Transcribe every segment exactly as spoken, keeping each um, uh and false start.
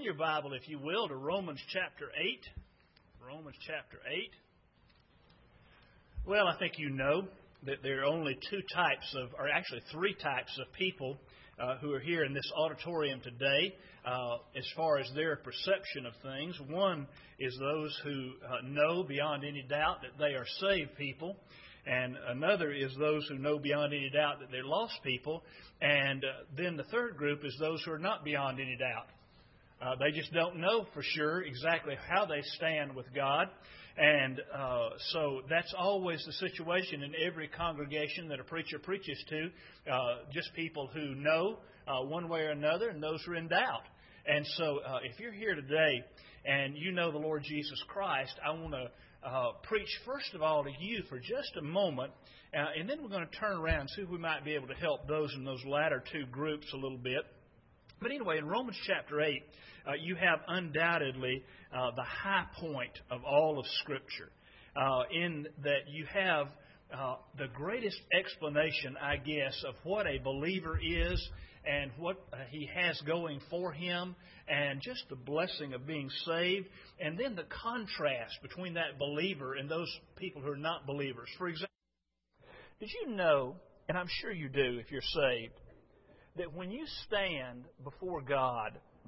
your Bible, if you will, to Romans chapter eight. Romans chapter eight. Well, I think you know that there are only two types of, or actually three types of people uh, who are here in this auditorium today uh, as far as their perception of things. One is those who uh, know beyond any doubt that they are saved people. And another is those who know beyond any doubt that they're lost people. And uh, then the third group is those who are not beyond any doubt. Uh, they just don't know for sure exactly how they stand with God. And uh, so that's always the situation in every congregation that a preacher preaches to. Uh, just people who know uh, one way or another, and those who are in doubt. And so uh, if you're here today and you know the Lord Jesus Christ, I want to uh, preach first of all to you for just a moment. Uh, and then we're going to turn around and see if we might be able to help those in those latter two groups a little bit. But anyway, in Romans chapter eight, uh, you have undoubtedly uh, the high point of all of Scripture, uh, in that you have uh, the greatest explanation, I guess, of what a believer is and what uh, he has going for him, and just the blessing of being saved, and then the contrast between that believer and those people who are not believers. For example, did you know, and I'm sure you do if you're saved, that when you stand before God,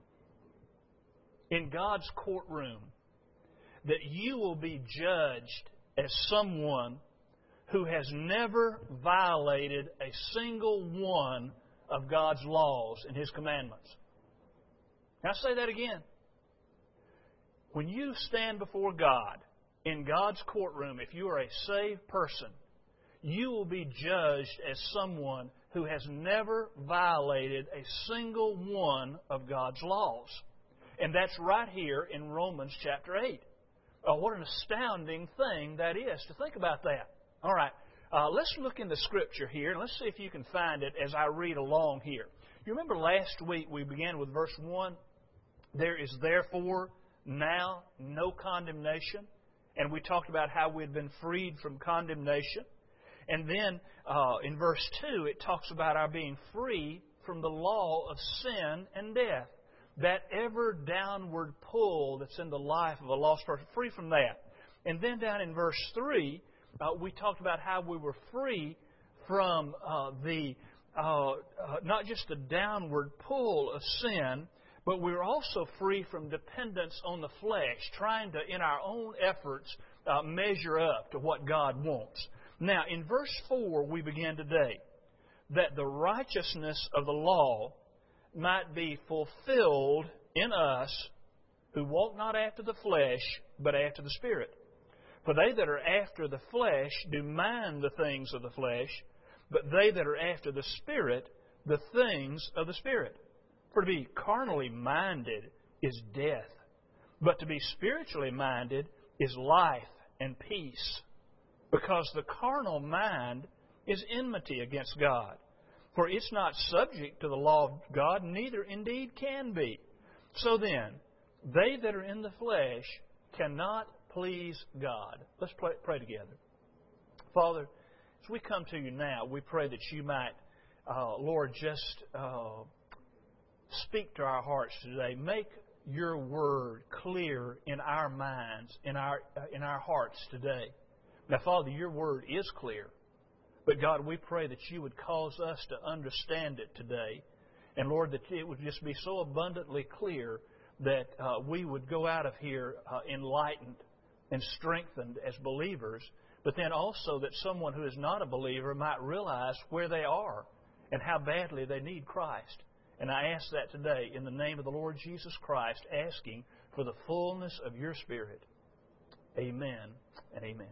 in God's courtroom, that you will be judged as someone who has never violated a single one of God's laws and His commandments? Can I say that again? When you stand before God, in God's courtroom, if you are a saved person, you will be judged as someone who has never violated a single one of God's laws. And that's right here in Romans chapter eight. Oh, what an astounding thing that is to think about that. All right, uh, let's look in the Scripture here, and let's see if you can find it as I read along here. You remember last week we began with verse one, there is therefore now no condemnation. And we talked about how we had been freed from condemnation. And then uh, in verse two, it talks about our being free from the law of sin and death. That ever downward pull that's in the life of a lost person, free from that. And then down in verse three, uh, we talked about how we were free from uh, the uh, uh, not just the downward pull of sin, but we were also free from dependence on the flesh, trying to, in our own efforts, uh, measure up to what God wants. Now, in verse four, we begin today, that the righteousness of the law might be fulfilled in us who walk not after the flesh, but after the Spirit. For they that are after the flesh do mind the things of the flesh, but they that are after the Spirit, the things of the Spirit. For to be carnally minded is death, but to be spiritually minded is life and peace. Because the carnal mind is enmity against God. For it's not subject to the law of God, neither indeed can be. So then, they that are in the flesh cannot please God. Let's pray, pray together. Father, as we come to you now, we pray that you might, uh, Lord, just uh, speak to our hearts today. Make your word clear in our minds, in our uh, in our hearts today. Now, Father, your word is clear. But, God, we pray that you would cause us to understand it today. And, Lord, that it would just be so abundantly clear that uh, we would go out of here uh, enlightened and strengthened as believers. But then also that someone who is not a believer might realize where they are and how badly they need Christ. And I ask that today in the name of the Lord Jesus Christ, asking for the fullness of your Spirit. Amen and amen.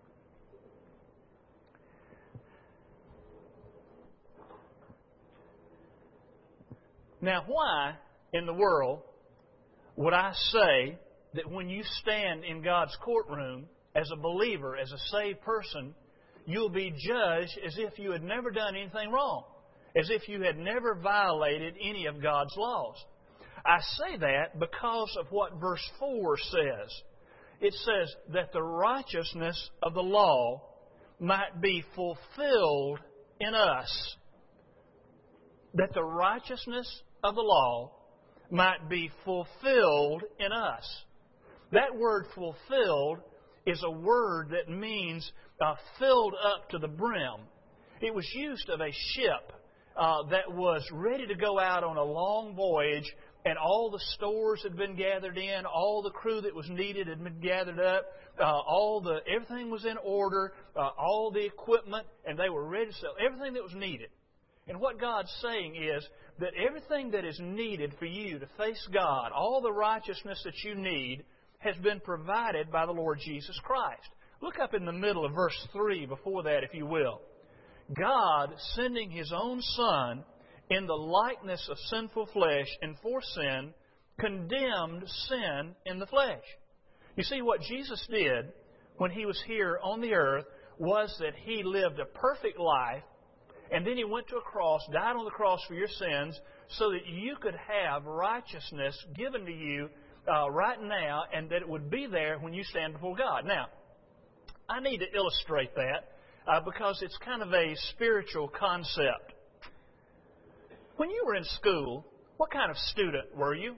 Now, why in the world would I say that when you stand in God's courtroom as a believer, as a saved person, you'll be judged as if you had never done anything wrong, as if you had never violated any of God's laws? I say that because of what verse four says. It says that the righteousness of the law might be fulfilled in us. That the righteousness of the law might be fulfilled in us. That word fulfilled is a word that means uh, filled up to the brim. It was used of a ship uh, that was ready to go out on a long voyage, and all the stores had been gathered in, all the crew that was needed had been gathered up, uh, all the everything was in order, uh, all the equipment, and they were ready to sell everything that was needed. And what God's saying is that everything that is needed for you to face God, all the righteousness that you need, has been provided by the Lord Jesus Christ. Look up in the middle of verse three before that, if you will. God, sending His own Son in the likeness of sinful flesh and for sin, condemned sin in the flesh. You see, what Jesus did when He was here on the earth was that He lived a perfect life, and then He went to a cross, died on the cross for your sins, so that you could have righteousness given to you uh, right now, and that it would be there when you stand before God. Now, I need to illustrate that uh, because it's kind of a spiritual concept. When you were in school, what kind of student were you?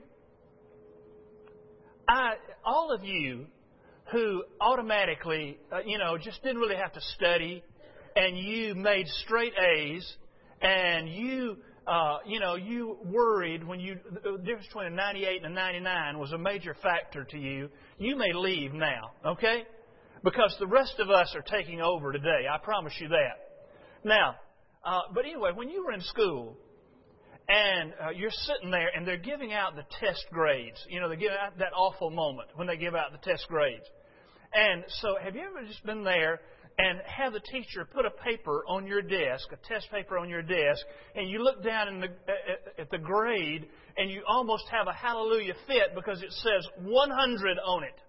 I, all of you who automatically, uh, you know, just didn't really have to study, and you made straight A's, and you, uh, you know, you worried when you, the difference between a ninety-eight and a ninety-nine was a major factor to you. You may leave now, okay? Because the rest of us are taking over today. I promise you that. Now, uh, but anyway, when you were in school, and uh, you're sitting there, and they're giving out the test grades. You know, they give out that awful moment when they give out the test grades. And so have you ever just been there and have the teacher put a paper on your desk, a test paper on your desk, and you look down in the, at, at the grade, and you almost have a hallelujah fit because it says one hundred on it?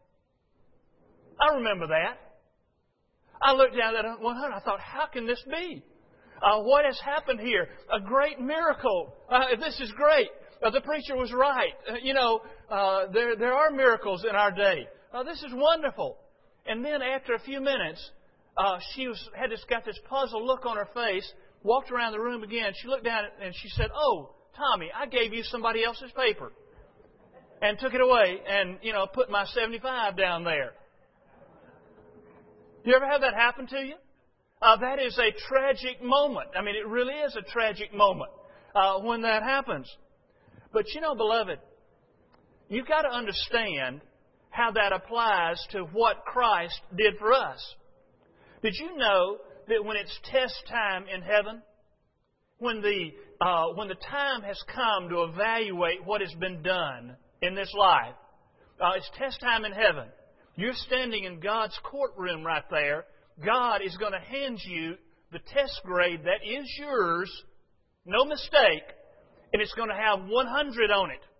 I remember that. I looked down at that one hundred. I thought, how can this be? Uh, what has happened here? A great miracle. Uh, this is great. Uh, the preacher was right. Uh, you know, uh, there there are miracles in our day. Uh, this is wonderful. And then after a few minutes, uh, she was had this got this puzzled look on her face. Walked around the room again. She looked down and she said, "Oh, Tommy, I gave you somebody else's paper," and took it away and you know put my seventy-five down there. Do you ever have that happen to you? Uh, that is a tragic moment. I mean, it really is a tragic moment uh, when that happens. But you know, beloved, you've got to understand how that applies to what Christ did for us. Did you know that when it's test time in heaven, when the uh, when the time has come to evaluate what has been done in this life, uh, it's test time in heaven. You're standing in God's courtroom right there. God is going to hand you the test grade that is yours, no mistake, and it's going to have one hundred on it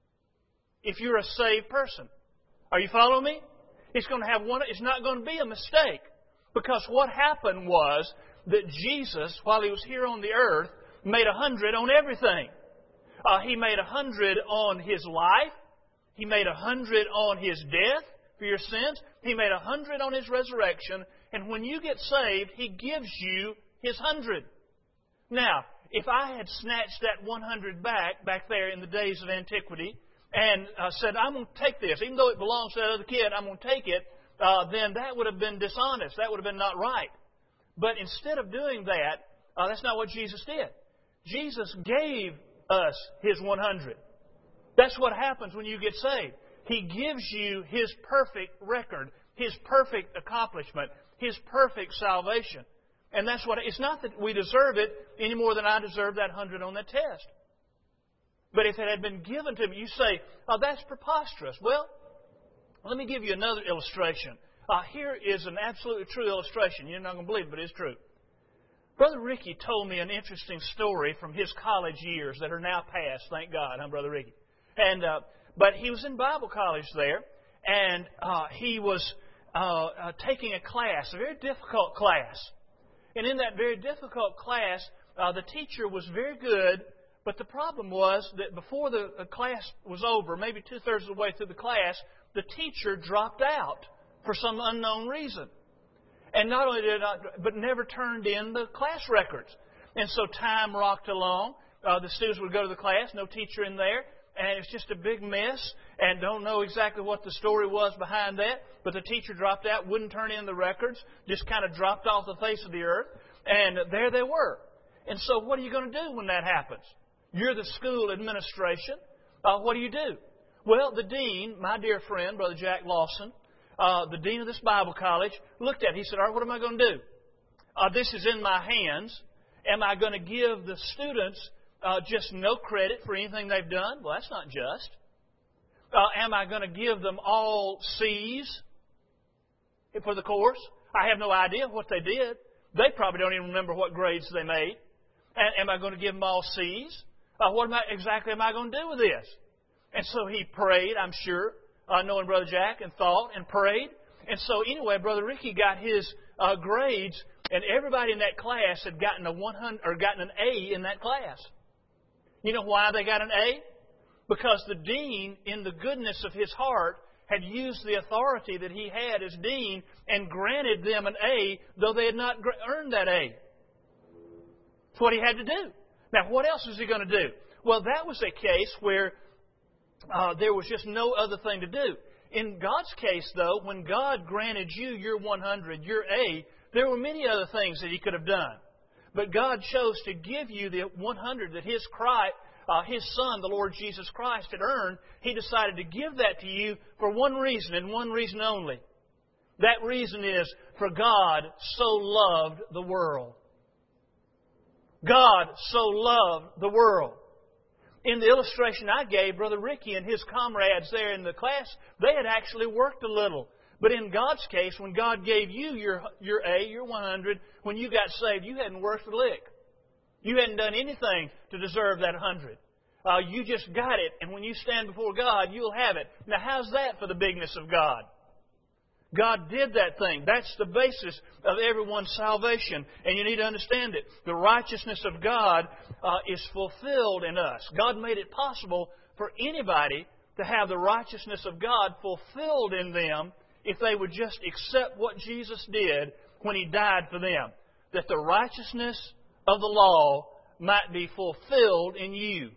if you're a saved person. Are you following me? It's going to have one. It's not going to be a mistake, because what happened was that Jesus, while He was here on the earth, made a hundred on everything. Uh, he made a hundred on His life. He made a hundred on His death for your sins. He made a hundred on His resurrection. And when you get saved, He gives you His hundred. Now, if I had snatched that one hundred back, back there in the days of antiquity, and uh, said, I'm going to take this, even though it belongs to that other kid, I'm going to take it, uh, then that would have been dishonest. That would have been not right. But instead of doing that, uh, that's not what Jesus did. Jesus gave us His one hundred. That's what happens when you get saved. He gives you His perfect record, His perfect accomplishment, His perfect salvation. And that's what, it's not that we deserve it any more than I deserve that hundred on that test. But if it had been given to me, you say, oh, that's preposterous. Well, let me give you another illustration. Uh, here is an absolutely true illustration. You're not going to believe it, but it's true. Brother Ricky told me an interesting story from his college years that are now past, thank God, huh, Brother Ricky? And, uh, but he was in Bible college there, and uh, he was uh, uh, taking a class, a very difficult class. And in that very difficult class, uh, the teacher was very good, but the problem was that before the class was over, maybe two-thirds of the way through the class, the teacher dropped out for some unknown reason. And not only did not, but never turned in the class records. And so time rocked along. Uh, the students would go to the class, no teacher in there. and it's just a big mess, and don't know exactly what the story was behind that, but the teacher dropped out, wouldn't turn in the records, just kind of dropped off the face of the earth, and there they were. And so what are you going to do when that happens? You're the school administration. Uh, what do you do? Well, the dean, my dear friend, Brother Jack Lawson, uh, the dean of this Bible college, looked at it. He said, all right, what am I going to do? Uh, this is in my hands. Am I going to give the students uh, just no credit for anything they've done? Well, that's not just. Uh, am I going to give them all C's for the course? I have no idea what they did. They probably don't even remember what grades they made. And am I going to give them all C's? Uh, what am I, exactly am I going to do with this? And so he prayed, I'm sure, uh, knowing Brother Jack, and thought and prayed. And so anyway, Brother Ricky got his uh, grades, and everybody in that class had gotten a one hundred or gotten an A in that class. You know why they got an A? Because the dean, in the goodness of his heart, had used the authority that he had as dean and granted them an A, though they had not earned that A. That's what he had to do. Now, what else was he going to do? Well, that was a case where uh, there was just no other thing to do. In God's case, though, when God granted you your one hundred, your A, there were many other things that He could have done. But God chose to give you the one hundred that His Christ, uh, His Son, the Lord Jesus Christ, had earned. He decided to give that to you for one reason and one reason only. That reason is, for God so loved the world. God so loved the world. In the illustration I gave, Brother Ricky and his comrades there in the class, they had actually worked a little. But in God's case, when God gave you your your A, your one hundred, when you got saved, you hadn't worked a lick. You hadn't done anything to deserve that one hundred. Uh, you just got it, and when you stand before God, you'll have it. Now, how's that for the bigness of God? God did that thing. That's the basis of everyone's salvation. And you need to understand it. The righteousness of God uh, is fulfilled in us. God made it possible for anybody to have the righteousness of God fulfilled in them if they would just accept what Jesus did when He died for them. That the righteousness of the law might be fulfilled in you.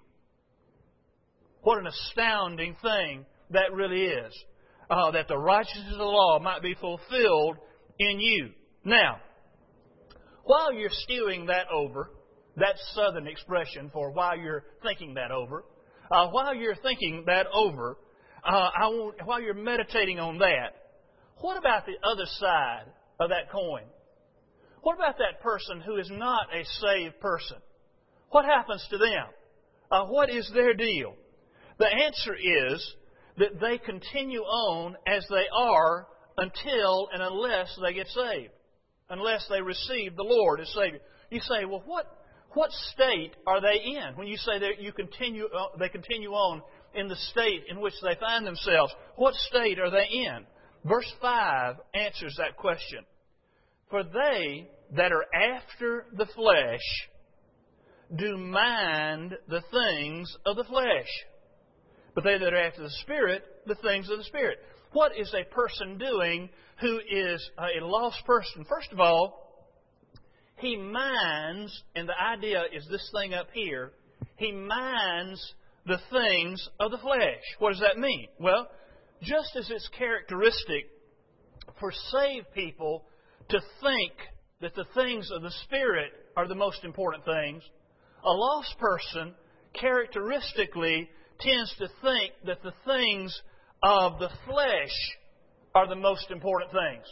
What an astounding thing that really is. Uh, that the righteousness of the law might be fulfilled in you. Now, while you're stewing that over, that southern expression for while you're thinking that over, uh, while you're thinking that over, uh, I want, while you're meditating on that, what about the other side of that coin? What about that person who is not a saved person? What happens to them? Uh, what is their deal? The answer is that they continue on as they are until and unless they get saved, unless they receive the Lord as Savior. You say, well, what what state are they in? When you say that you continue, uh, they continue on in the state in which they find themselves, what state are they in? Verse five answers that question. For they that are after the flesh do mind the things of the flesh, but they that are after the Spirit, the things of the Spirit. What is a person doing who is a lost person? First of all, he minds, and the idea is this thing up here, he minds the things of the flesh. What does that mean? Well, just as it's characteristic for saved people to think that the things of the Spirit are the most important things, a lost person characteristically tends to think that the things of the flesh are the most important things.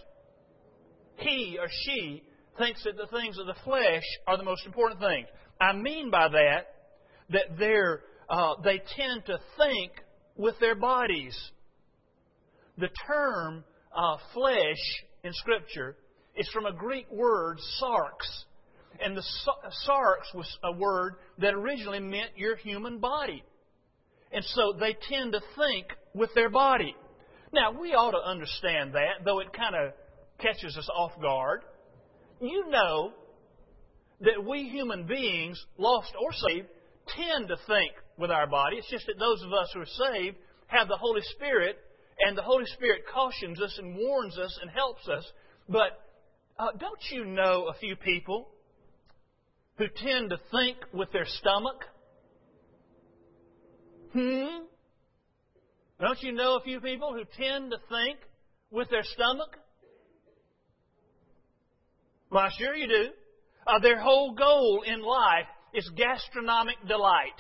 He or she thinks that the things of the flesh are the most important things. I mean by that, that they're, uh, they tend to think with their bodies. The term uh, flesh in Scripture is from a Greek word, sarx. And the sarx was a word that originally meant your human body. And so they tend to think with their body. Now, we ought to understand that, though it kind of catches us off guard. You know that we human beings, lost or saved, tend to think with our body. It's just that those of us who are saved have the Holy Spirit, and the Holy Spirit cautions us and warns us and helps us. But uh, don't you know a few people who tend to think with their stomach? Hmm? Don't you know a few people who tend to think with their stomach? Well, sure you do. Uh, their whole goal in life is gastronomic delight.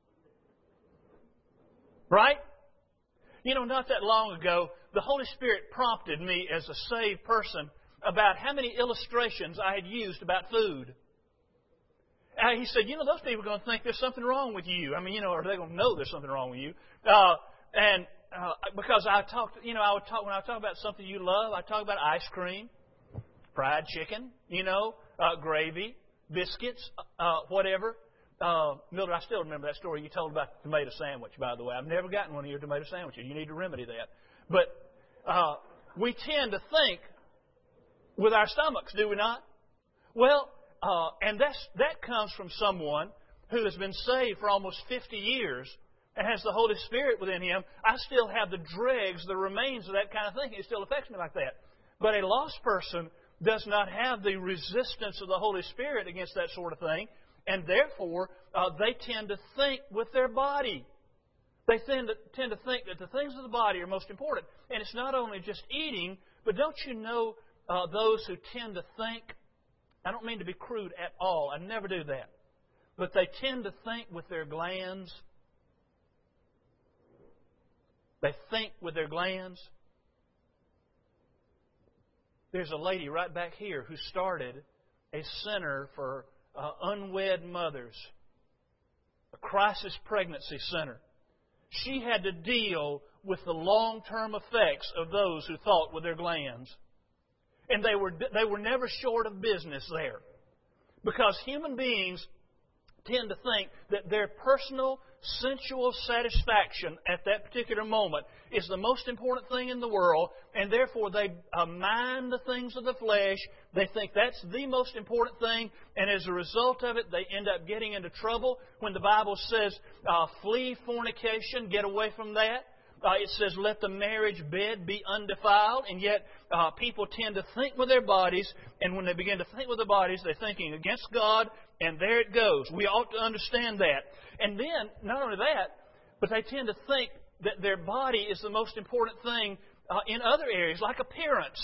Right? You know, not that long ago, the Holy Spirit prompted me as a saved person about how many illustrations I had used about food. And he said, you know, those people are going to think there's something wrong with you. I mean, you know, or they're going to know there's something wrong with you. Uh, and uh, because I talked, you know, I would talk, when I talk about something you love, I talk about ice cream, fried chicken, you know, uh, gravy, biscuits, uh, whatever. Uh, Mildred, I still remember that story you told about the tomato sandwich, by the way. I've never gotten one of your tomato sandwiches. You need to remedy that. But uh, we tend to think with our stomachs, do we not? Well, uh, and that's, that comes from someone who has been saved for almost fifty years and has the Holy Spirit within him. I still have the dregs, the remains of that kind of thinking. It still affects me like that. But a lost person does not have the resistance of the Holy Spirit against that sort of thing. And therefore, uh, they tend to think with their body. They tend to, tend to think that the things of the body are most important. And it's not only just eating, but don't you know uh, those who tend to think, I don't mean to be crude at all, I never do that, but they tend to think with their glands. They think with their glands. There's a lady right back here who started a center for Uh, unwed mothers, a crisis pregnancy center. She had to deal with the long-term effects of those who thought with their glands. And they were, they were never short of business there. Because human beings tend to think that their personal, sensual satisfaction at that particular moment is the most important thing in the world, and therefore they uh, mind the things of the flesh. They think that's the most important thing, and as a result of it, they end up getting into trouble. When the Bible says, uh, flee fornication, get away from that. Uh, it says, let the marriage bed be undefiled. And yet, uh, people tend to think with their bodies. And when they begin to think with their bodies, they're thinking against God. And there it goes. We ought to understand that. And then, not only that, but they tend to think that their body is the most important thing uh, in other areas, like appearance.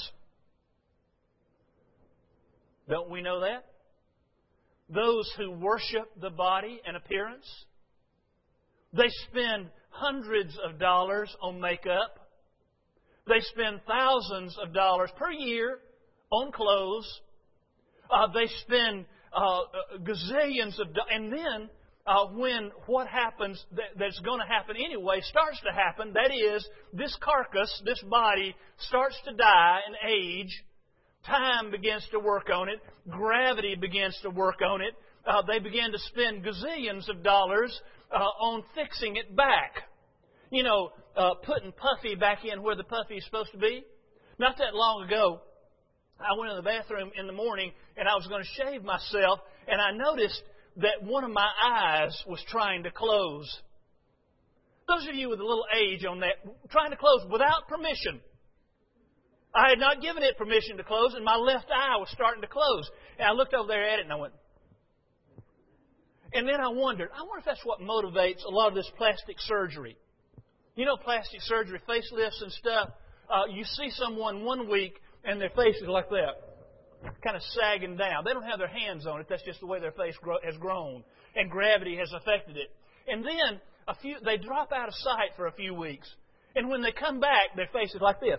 Don't we know that? Those who worship the body and appearance, they spend hundreds of dollars on makeup. They spend thousands of dollars per year on clothes. Uh, they spend uh, gazillions of dollars. And then uh, when what happens that, that's going to happen anyway starts to happen, that is, this carcass, this body, starts to die and age. Time begins to work on it. Gravity begins to work on it. Uh, they begin to spend gazillions of dollars uh, on fixing it back. You know, uh, putting Puffy back in where the Puffy is supposed to be. Not that long ago, I went in the bathroom in the morning and I was going to shave myself, and I noticed that one of my eyes was trying to close. Those of you with a little age on that, trying to close without permission. I had not given it permission to close, and my left eye was starting to close. And I looked over there at it and I went, and then I wondered, I wonder if that's what motivates a lot of this plastic surgery. You know, plastic surgery, facelifts and stuff. Uh, you see someone one week and their face is like that, kind of sagging down. They don't have their hands on it. That's just the way their face grow, has grown, and gravity has affected it. And then a few, they drop out of sight for a few weeks, and when they come back, their face is like this.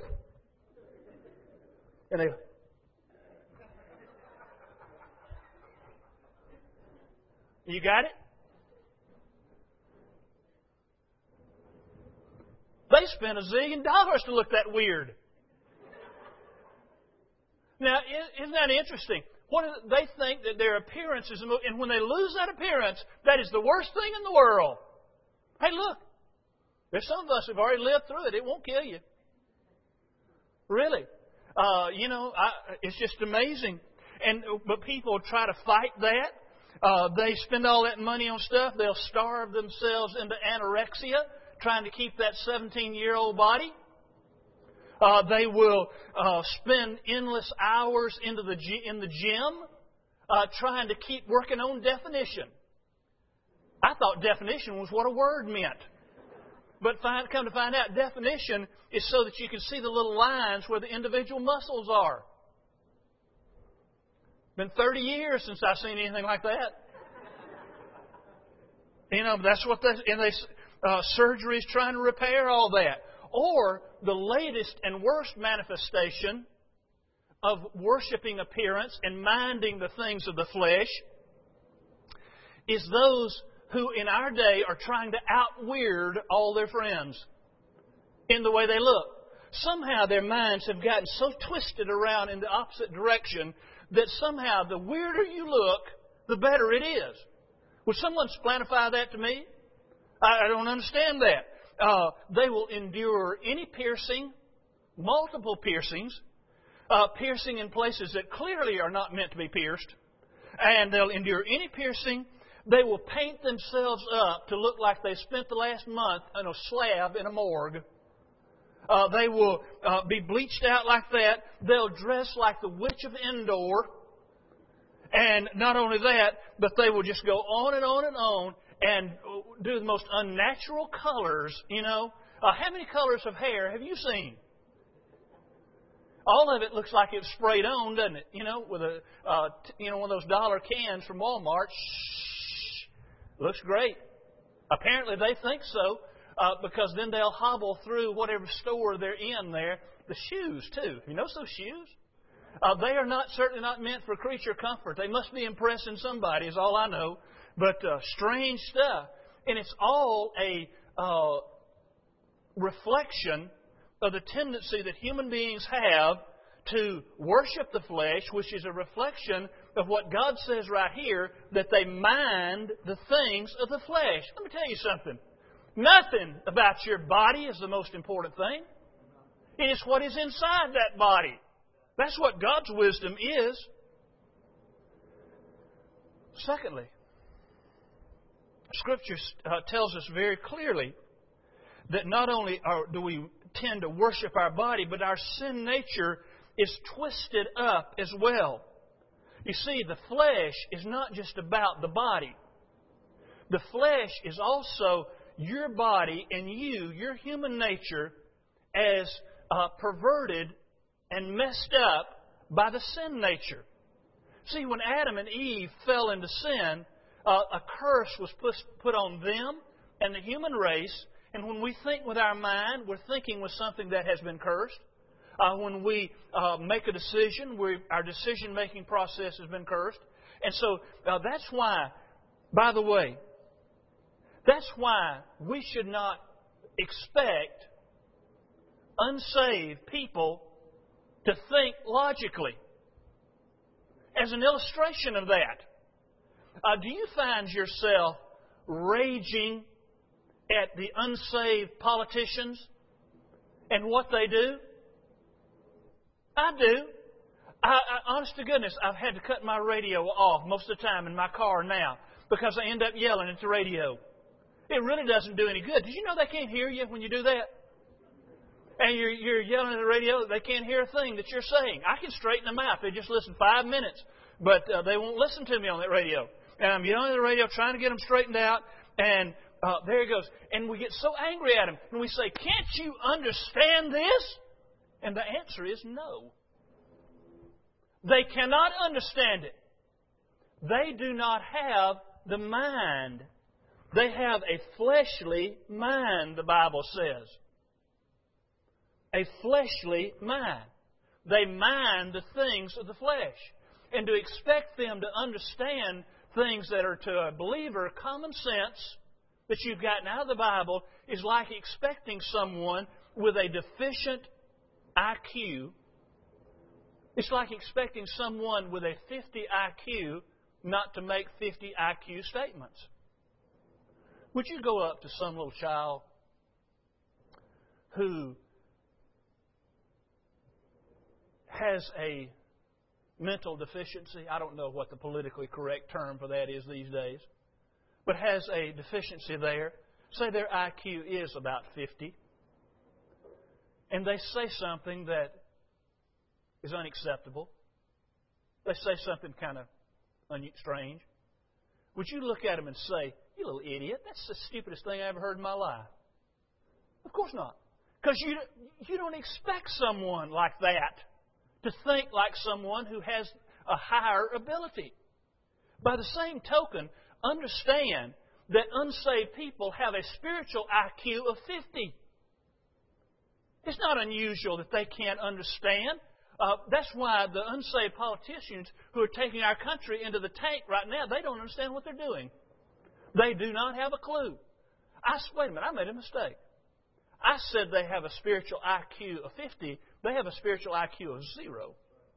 And they, you got it? They spent a zillion dollars to look that weird. Now, isn't that interesting? What is, they think that their appearance is, and when they lose that appearance, that is the worst thing in the world. Hey, look, there's some of us who've already lived through it. It won't kill you. Really. Uh, you know, I, it's just amazing. And but people try to fight that. Uh, they spend all that money on stuff. They'll starve themselves into anorexia, trying to keep that seventeen-year-old body. Uh, they will uh, spend endless hours into the g- in the gym uh, trying to keep working on definition. I thought definition was what a word meant. But find, come to find out, definition is so that you can see the little lines where the individual muscles are. Been thirty years since I've seen anything like that. You know, that's what they, and they, uh, surgery is trying to repair all that. Or the latest and worst manifestation of worshiping appearance and minding the things of the flesh is those who in our day are trying to out-weird all their friends in the way they look. Somehow their minds have gotten so twisted around in the opposite direction that somehow the weirder you look, the better it is. Would someone splanify that to me? I, I don't understand that. Uh, they will endure any piercing, multiple piercings, uh, piercing in places that clearly are not meant to be pierced, and they'll endure any piercing. They will paint themselves up to look like they spent the last month on a slab in a morgue. Uh, they will uh, be bleached out like that. They'll dress like the Witch of Endor. And not only that, but they will just go on and on and on and do the most unnatural colors, you know. Uh, how many colors of hair have you seen? All of it looks like it's sprayed on, doesn't it? You know, with a uh, t- you know one of those dollar cans from Walmart. Shh, looks great. Apparently they think so, uh, because then they'll hobble through whatever store they're in there. The shoes too. You know those shoes? Uh, they are not certainly not meant for creature comfort. They must be impressing somebody, is all I know. But uh, strange stuff, and it's all a uh, reflection of the tendency that human beings have to worship the flesh, which is a reflection of what God says right here, that they mind the things of the flesh. Let me tell you something. Nothing about your body is the most important thing. It is what is inside that body. That's what God's wisdom is. Secondly, Scripture uh, tells us very clearly that not only are, do we tend to worship our body, but our sin nature is twisted up as well. You see, the flesh is not just about the body. The flesh is also your body and you, your human nature, as uh, perverted and messed up by the sin nature. See, when Adam and Eve fell into sin, uh, a curse was put, put on them and the human race. And when we think with our mind, we're thinking with something that has been cursed. Uh, when we uh, make a decision, we, our decision-making process has been cursed. And so uh, that's why, by the way, that's why we should not expect unsaved people to think logically. As an illustration of that, uh, do you find yourself raging at the unsaved politicians and what they do? I do. I, I, honest to goodness, I've had to cut my radio off most of the time in my car now because I end up yelling at the radio. It really doesn't do any good. Did you know they can't hear you when you do that? And you're, you're yelling at the radio, they can't hear a thing that you're saying. I can straighten them out. They just listen five minutes. But uh, they won't listen to me on that radio. And I'm yelling at the radio, trying to get them straightened out. And uh, there he goes. And we get so angry at him. And we say, can't you understand this? And the answer is no. They cannot understand it. They do not have the mind. They have a fleshly mind, the Bible says. A fleshly mind. They mind the things of the flesh. And to expect them to understand things that are to a believer common sense that you've gotten out of the Bible is like expecting someone with a deficient I Q. It's like expecting someone with a fifty I Q not to make fifty I Q statements. Would you go up to some little child who has a mental deficiency? I don't know what the politically correct term for that is these days. But has a deficiency there. Say their I Q is about fifty. And they say something that is unacceptable. They say something kind of strange. Would you look at them and say, you little idiot, that's the stupidest thing I ever heard in my life? Of course not. Because you, you don't expect someone like that to think like someone who has a higher ability. By the same token, understand that unsaved people have a spiritual I Q of fifty. It's not unusual that they can't understand. Uh, that's why the unsaved politicians who are taking our country into the tank right now, they don't understand what they're doing. They do not have a clue. I, wait a minute, I made a mistake. I said they have a spiritual I Q of fifty. They have a spiritual I Q of zero.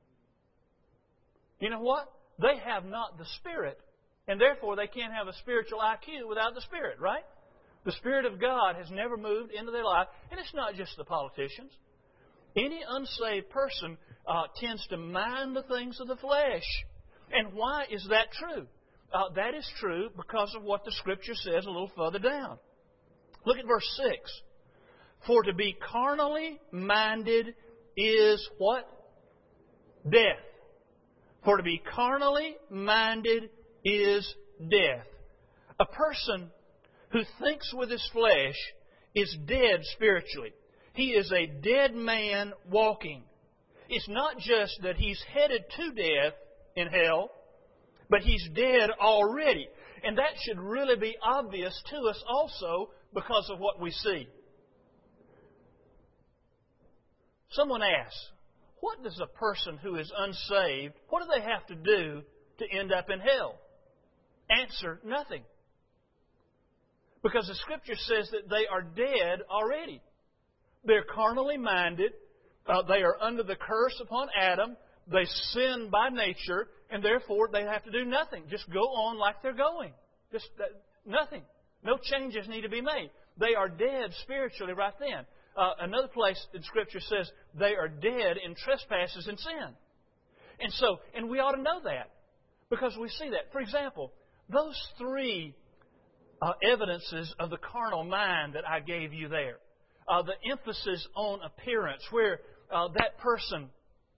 You know what? They have not the Spirit, and therefore they can't have a spiritual I Q without the Spirit, right? The Spirit of God has never moved into their life, and it's not just the politicians. Any unsaved person uh, tends to mind the things of the flesh. And why is that true? Uh, that is true because of what the Scripture says a little further down. Look at verse six. For to be carnally minded is what? Death. For to be carnally minded is death. A person who thinks with his flesh is dead spiritually. He is a dead man walking. It's not just that he's headed to death in hell, but he's dead already. And that should really be obvious to us also because of what we see. Someone asks, what does a person who is unsaved, what do they have to do to end up in hell? Answer, nothing. Because the Scripture says that they are dead already. They're carnally minded. Uh, they are under the curse upon Adam. They sin by nature, and therefore they have to do nothing. Just go on like they're going. Just uh, nothing. No changes need to be made. They are dead spiritually right then. Uh, another place in Scripture says they are dead in trespasses and sin. And so, and we ought to know that because we see that. For example, those three uh, evidences of the carnal mind that I gave you there. Uh, the emphasis on appearance, where uh, that person,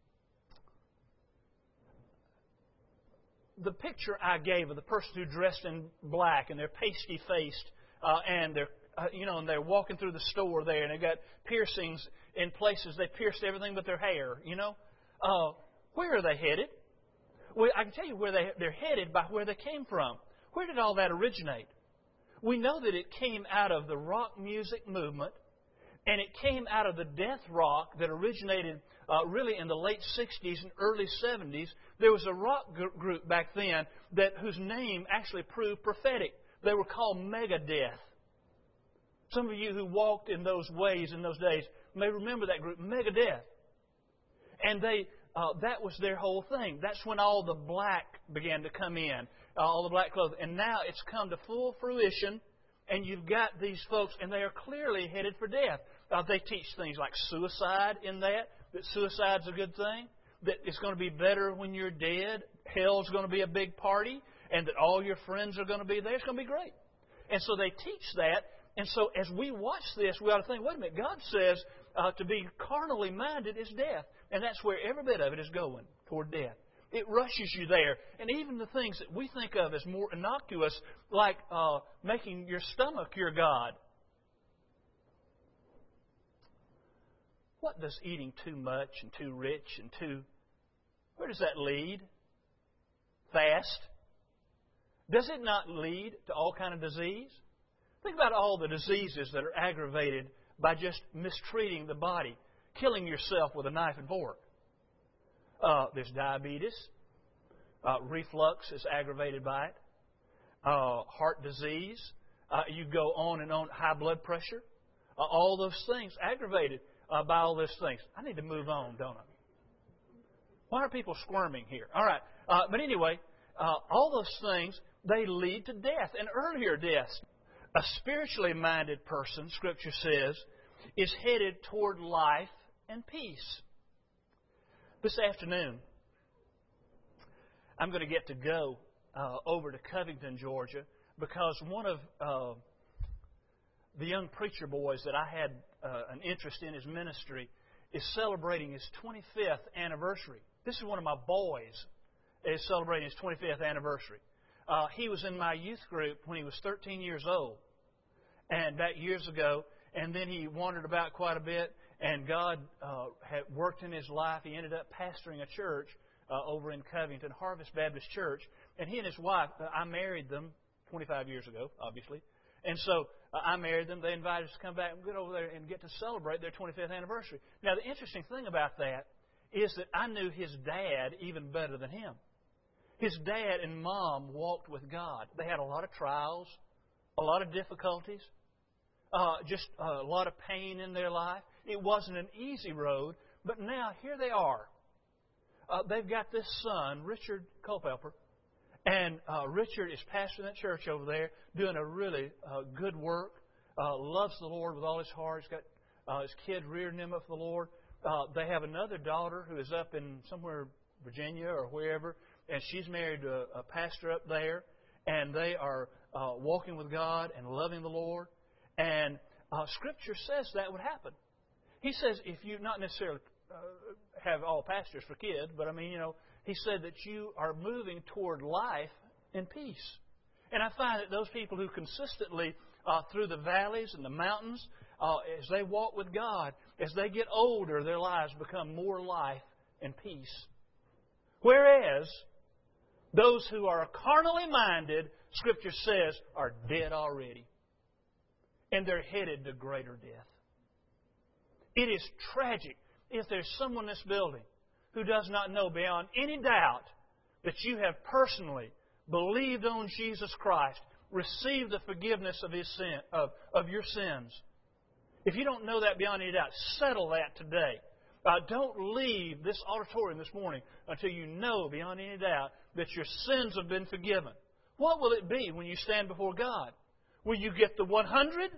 the picture I gave of the person who dressed in black and they're pasty-faced uh, and they're Uh, you know, and they're walking through the store there, and they've got piercings in places. They pierced everything but their hair, you know. Uh, where are they headed? Well, I can tell you where they, they're headed by where they came from. Where did all that originate? We know that it came out of the rock music movement, and it came out of the death rock that originated uh, really in the late sixties and early seventies. There was a rock gr- group back then that whose name actually proved prophetic. They were called Megadeth. Some of you who walked in those ways in those days may remember that group, Megadeth. And they uh, that was their whole thing. That's when all the black began to come in, uh, all the black clothing. And now it's come to full fruition, and you've got these folks, and they are clearly headed for death. Uh, they teach things like suicide in that, that suicide's a good thing, that it's going to be better when you're dead, hell's going to be a big party, and that all your friends are going to be there. It's going to be great. And so they teach that. And so as we watch this, we ought to think, wait a minute, God says uh, to be carnally minded is death. And that's where every bit of it is going, toward death. It rushes you there. And even the things that we think of as more innocuous, like uh, making your stomach your God. What does eating too much and too rich and too... Where does that lead? Fast. Does it not lead to all kind of disease? Think about all the diseases that are aggravated by just mistreating the body, killing yourself with a knife and fork. Uh, there's diabetes. Uh, reflux is aggravated by it. Uh, heart disease. Uh, you go on and on. High blood pressure. Uh, all those things aggravated uh, by all those things. I need to move on, don't I? Why are people squirming here? All right. Uh, but anyway, uh, all those things, they lead to death and earlier deaths. A spiritually minded person, Scripture says, is headed toward life and peace. This afternoon, I'm going to get to go uh, over to Covington, Georgia, because one of uh, the young preacher boys that I had uh, an interest in his ministry is celebrating his twenty-fifth anniversary. This is one of my boys is celebrating his twenty-fifth anniversary. Uh, he was in my youth group when he was thirteen years old, and back years ago, and then he wandered about quite a bit, and God uh, had worked in his life. He ended up pastoring a church uh, over in Covington, Harvest Baptist Church, and he and his wife, uh, I married them twenty-five years ago, obviously, and so uh, I married them. They invited us to come back and get over there and get to celebrate their twenty-fifth anniversary. Now, the interesting thing about that is that I knew his dad even better than him. His dad and mom walked with God. They had a lot of trials, a lot of difficulties, uh, just a lot of pain in their life. It wasn't an easy road, but now here they are. Uh, they've got this son, Richard Culpepper, and uh, Richard is pastoring that church over there, doing a really uh, good work, uh, loves the Lord with all his heart. He's got uh, his kids rearing him up for the Lord. Uh, they have another daughter who is up in somewhere, Virginia or wherever, and she's married to a, a pastor up there, and they are uh, walking with God and loving the Lord. And uh, Scripture says that would happen. He says if you, not necessarily uh, have all pastors for kids, but I mean, you know, he said that you are moving toward life and peace. And I find that those people who consistently, uh, through the valleys and the mountains, uh, as they walk with God, as they get older, their lives become more life and peace. Whereas those who are carnally minded, Scripture says, are dead already. And they're headed to greater death. It is tragic if there's someone in this building who does not know beyond any doubt that you have personally believed on Jesus Christ, received the forgiveness of His sin, of, of your sins. If you don't know that beyond any doubt, settle that today. Uh, don't leave this auditorium this morning until you know beyond any doubt that your sins have been forgiven. What will it be when you stand before God? Will you get the one hundred?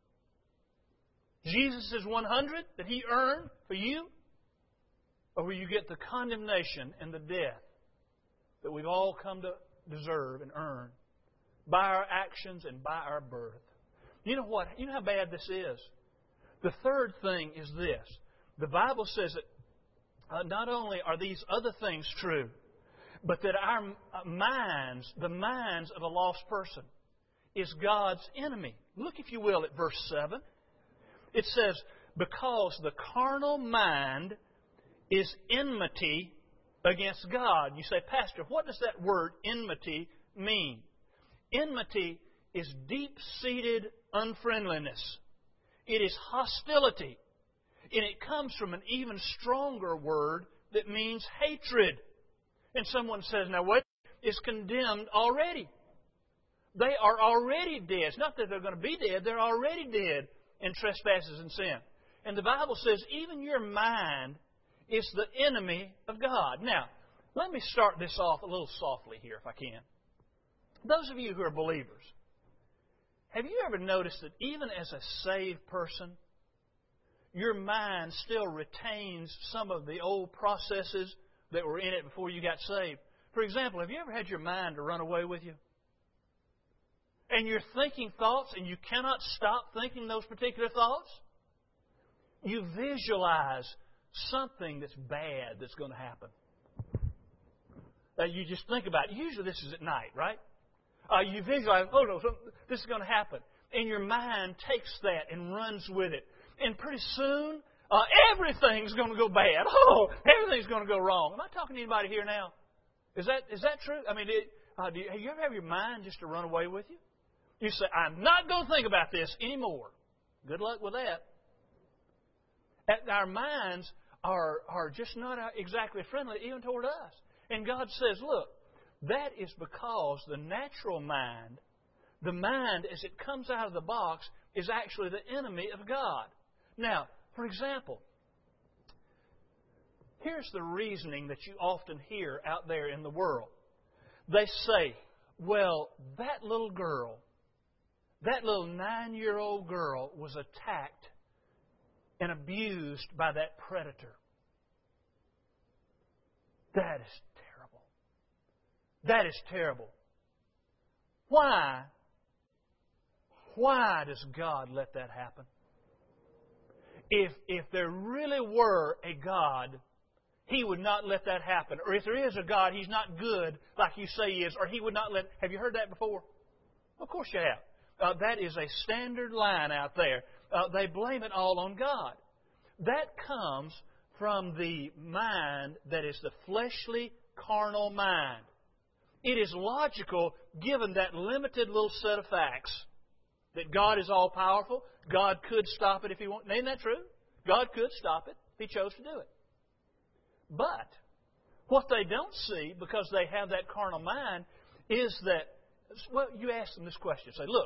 Jesus' one hundred that He earned for you? Or will you get the condemnation and the death that we've all come to deserve and earn by our actions and by our birth? You know what? You know how bad this is? The third thing is this. The Bible says that uh, not only are these other things true, but that our minds, the minds of a lost person, is God's enemy. Look, if you will, at verse seven. It says, because the carnal mind is enmity against God. You say, Pastor, what does that word enmity mean? Enmity is deep-seated unfriendliness. It is hostility. And it comes from an even stronger word that means hatred. And someone says, now what is condemned already? They are already dead. It's not that they're going to be dead. They're already dead in trespasses and sin. And the Bible says even your mind is the enemy of God. Now, let me start this off a little softly here, if I can. Those of you who are believers, have you ever noticed that even as a saved person, your mind still retains some of the old processes that were in it before you got saved? For example, have you ever had your mind to run away with you? And you're thinking thoughts and you cannot stop thinking those particular thoughts? You visualize something that's bad that's going to happen. Uh, you just think about it. Usually this is at night, right? Uh, you visualize, oh no, this is going to happen. And your mind takes that and runs with it. And pretty soon, uh, everything's going to go bad. Oh, everything's going to go wrong. Am I talking to anybody here now? Is that is that true? I mean, it, uh, do you, have you ever have your mind just to run away with you? You say, I'm not going to think about this anymore. Good luck with that. And our minds are, are just not exactly friendly even toward us. And God says, look, that is because the natural mind, the mind as it comes out of the box, is actually the enemy of God. Now, for example, here's the reasoning that you often hear out there in the world. They say, well, that little girl, that little nine-year-old girl was attacked and abused by that predator. That is terrible. That is terrible. Why? Why does God let that happen? If, if there really were a God, He would not let that happen. Or if there is a God, He's not good like you say He is, or He would not let... Have you heard that before? Of course you have. Uh, that is a standard line out there. uh, they blame it all on God. That comes from the mind that is the fleshly, carnal mind. It is logical, given that limited little set of facts, that God is all-powerful. God could stop it if He wanted. Isn't that true? God could stop it if He chose to do it. But what they don't see, because they have that carnal mind, is that, well, you ask them this question. Say, look,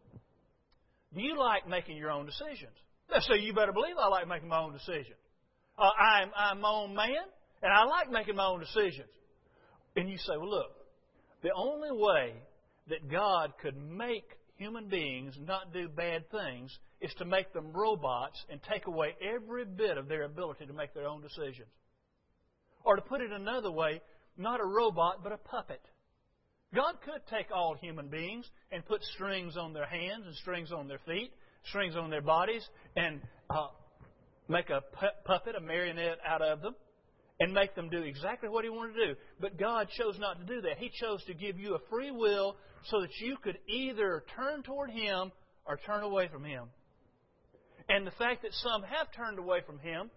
do you like making your own decisions? They say, you better believe I like making my own decisions. Uh, I'm, I'm my own man, and I like making my own decisions. And you say, well, look, the only way that God could make human beings not do bad things is to make them robots and take away every bit of their ability to make their own decisions. Or to put it another way, not a robot, but a puppet. God could take all human beings and put strings on their hands and strings on their feet, strings on their bodies, and uh, make a pu- puppet, a marionette out of them, and make them do exactly what He wanted to do. But God chose not to do that. He chose to give you a free will so that you could either turn toward Him or turn away from Him. And the fact that some have turned away from Him,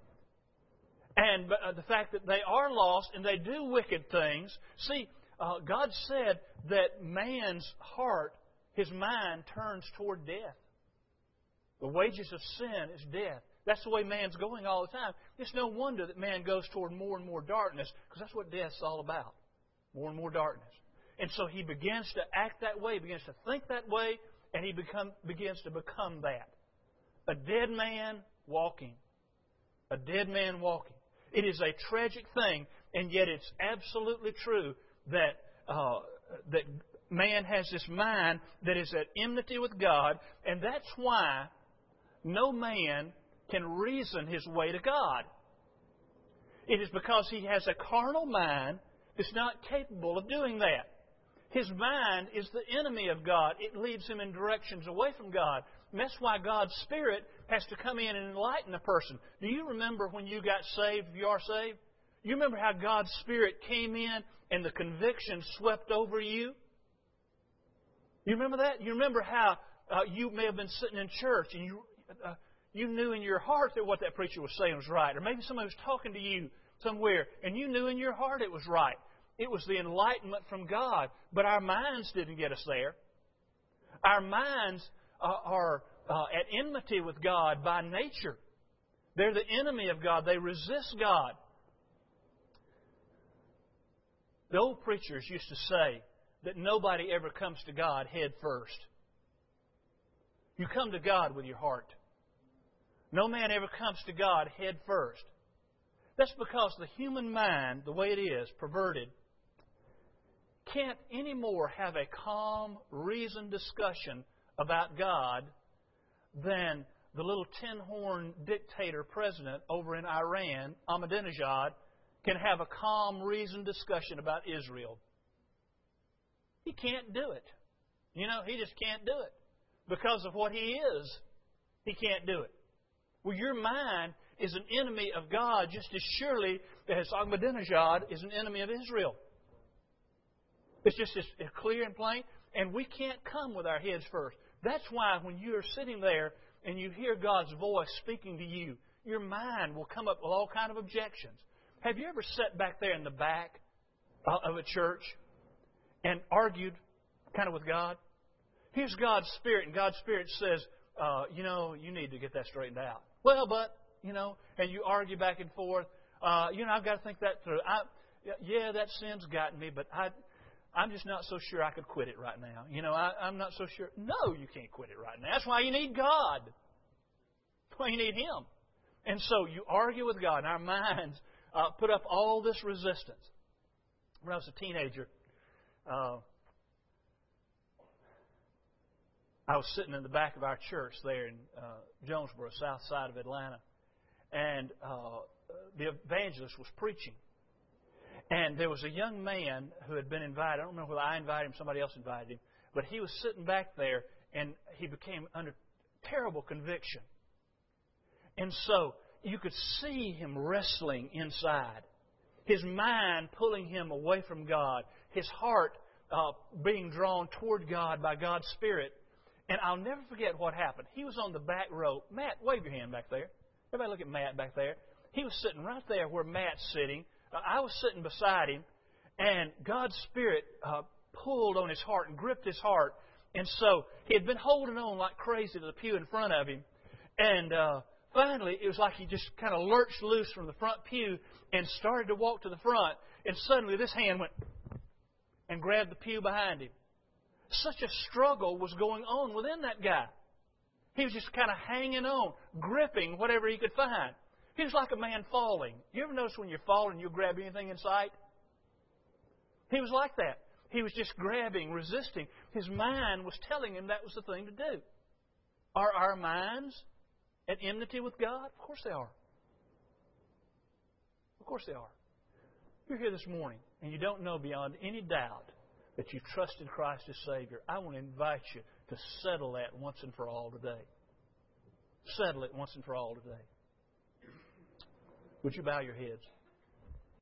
and uh, the fact that they are lost and they do wicked things. See, uh, God said that man's heart, his mind, turns toward death. The wages of sin is death. That's the way man's going all the time. It's no wonder that man goes toward more and more darkness, because that's what death's all about. More and more darkness. And so he begins to act that way, begins to think that way, and he become, begins to become that. A dead man walking. A dead man walking. It is a tragic thing, and yet it's absolutely true that uh, that man has this mind that is at enmity with God, and that's why no man can reason his way to God. It is because he has a carnal mind that's not capable of doing that. His mind is the enemy of God. It leads him in directions away from God. And that's why God's Spirit has to come in and enlighten a person. Do you remember when you got saved, if you are saved? You remember how God's Spirit came in and the conviction swept over you? You remember that? You remember how uh, you may have been sitting in church and you uh, you knew in your heart that what that preacher was saying was right. Or maybe somebody was talking to you somewhere and you knew in your heart it was right. It was the enlightenment from God. But our minds didn't get us there. Our minds uh, are uh, at enmity with God by nature. They're the enemy of God. They resist God. The old preachers used to say that nobody ever comes to God head first. You come to God with your heart. No man ever comes to God head first. That's because the human mind, the way it is, perverted, can't anymore have a calm, reasoned discussion about God than the little tin-horn dictator president over in Iran, Ahmadinejad, can have a calm, reasoned discussion about Israel. He can't do it. You know, he just can't do it. Because of what he is, he can't do it. Well, your mind is an enemy of God just as surely as Ahmadinejad is an enemy of Israel. It's just as clear and plain. And we can't come with our heads first. That's why when you are sitting there and you hear God's voice speaking to you, your mind will come up with all kinds of objections. Have you ever sat back there in the back of a church and argued kind of with God? Here's God's Spirit, and God's Spirit says, uh, you know, you need to get that straightened out. Well, but, you know, and you argue back and forth. Uh, you know, I've got to think that through. I, yeah, that sin's gotten me, but I, I'm just not so sure I could quit it right now. You know, I, I'm not so sure. No, you can't quit it right now. That's why you need God. That's why you need Him. And so you argue with God, and our minds uh, put up all this resistance. When I was a teenager, uh, I was sitting in the back of our church there in uh, Jonesboro, south side of Atlanta, and uh, the evangelist was preaching. And there was a young man who had been invited. I don't remember whether I invited him, somebody else invited him, but he was sitting back there, and he became under terrible conviction. And so you could see him wrestling inside, his mind pulling him away from God, his heart uh, being drawn toward God by God's Spirit. And I'll never forget what happened. He was on the back row. Matt, wave your hand back there. Everybody look at Matt back there. He was sitting right there where Matt's sitting. Uh, I was sitting beside him, and God's Spirit uh, pulled on his heart and gripped his heart. And so he had been holding on like crazy to the pew in front of him. And uh, finally, it was like he just kind of lurched loose from the front pew and started to walk to the front. And suddenly this hand went and grabbed the pew behind him. Such a struggle was going on within that guy. He was just kind of hanging on, gripping whatever he could find. He was like a man falling. You ever notice when you're falling, you'll grab anything in sight? He was like that. He was just grabbing, resisting. His mind was telling him that was the thing to do. Are our minds at enmity with God? Of course they are. Of course they are. You're here this morning, and you don't know beyond any doubt that you've trusted Christ as Savior. I want to invite you to settle that once and for all today. Settle it once and for all today. Would you bow your heads?